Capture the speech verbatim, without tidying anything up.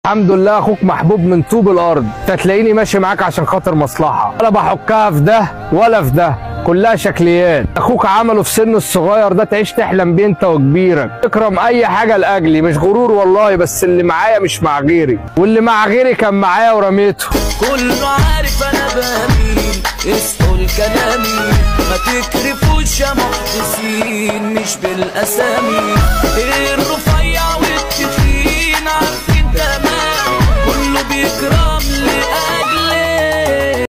الحمد لله اخوك محبوب من طوب الارض. انت هتلاقيني ماشي معاك عشان خاطر مصلحه، ولا بحكها في ده ولا في ده، كلها شكليات. اخوك عمله في سنه الصغير ده تعيش تحلم بيه انت وكبيرك، اكرم اي حاجه لاجلي، مش غرور والله، بس اللي معايا مش مع غيري، واللي مع غيري كان معايا ورميته. كله عارف انا بمين، اسقوا كلامي ما تكرفوش يا محدثين، مش بالاسامي الرفيع والتخين عارفين تمام، كله بيكرم لأ